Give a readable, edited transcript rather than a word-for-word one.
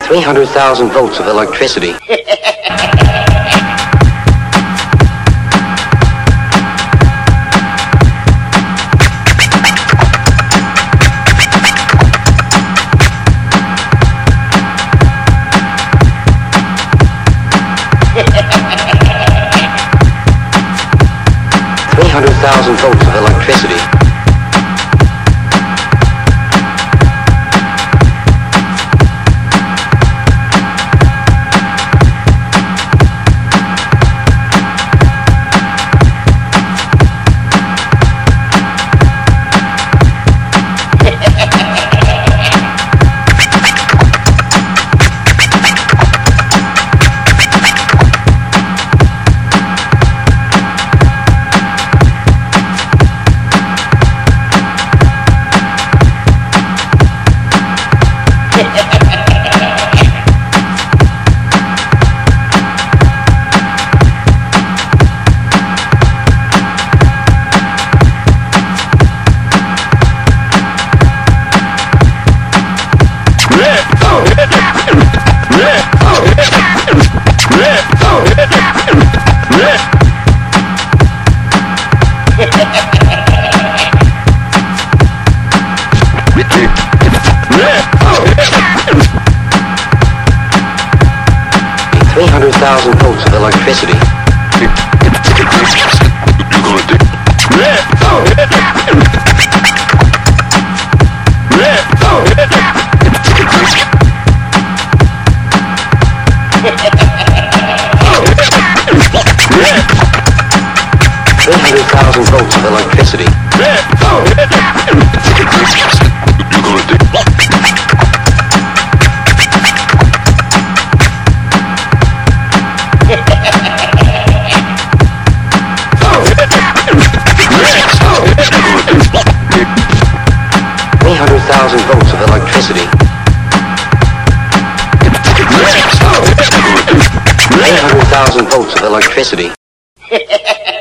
300,000 volts of electricity. 300,000 volts of electricity. 300,000 volts of electricity. 300,000 volts of electricity. 300,000 volts of electricity. 300,000 volts of electricity.